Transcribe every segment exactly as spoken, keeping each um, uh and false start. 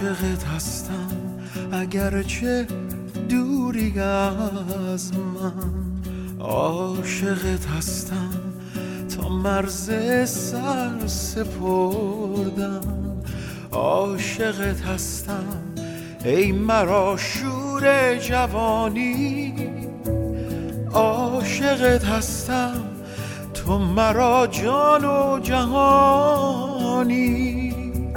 عاشقت هستم اگرچه دوری از من، عاشقت هستم تا مرز سر سپردم، عاشقت هستم ای مرا شور جوانی، عاشقت هستم تو مرا جان و جهانی.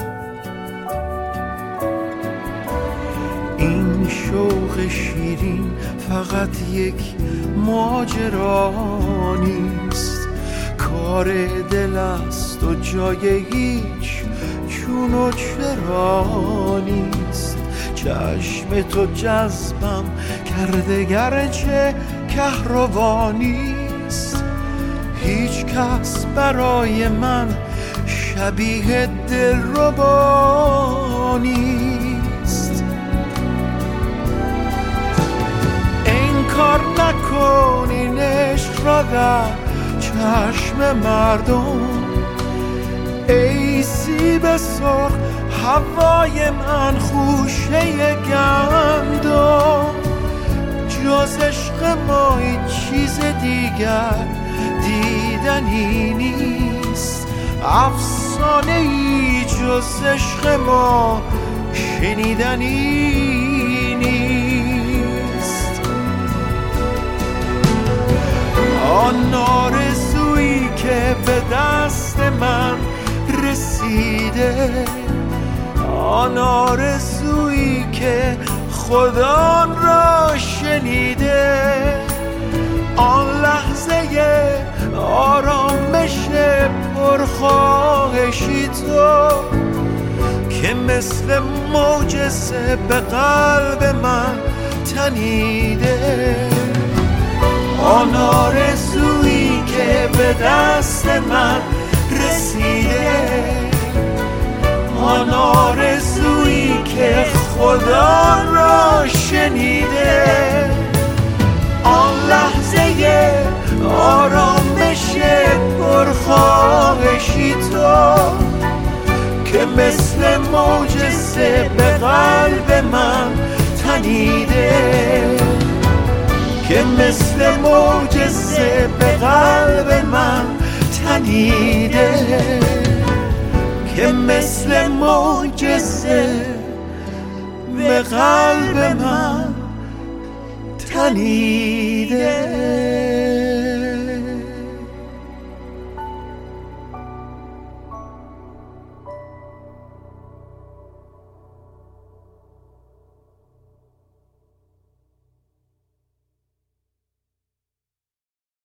این شوق شیرین فقط یک ماجرا نیست، کار دل است و جای هیچ چون و چرا نیست. چشم تو جذبم کرده گرچه کهربا نیست، هیچ کس برای من شبیه دلربا نیست. انکار نکن این عشق را در چشم مردم، ای سیب سرخ هوای من خوشه گندم، جز عشق ما هیچ چیز دیگر دیدنی نیست، افسانه ای جز عشق ما شنیدنی نیست. آن آرزویی که به دست من رسیده، آن آرزویی که خدا را شنیده، آن لحظه آرامش پرخواهشی تو که مثل معجزه به قلب من تنیده، آن آرزویی که به دست من رسیده، آن آرزویی که خدا را شنیده، آن لحظه آرامش پرخواهشی تو که مثل معجزه به قلب من تنیده، که مثل معجزه به قلب من تنیده، که مثل معجزه به قلب من تنیده.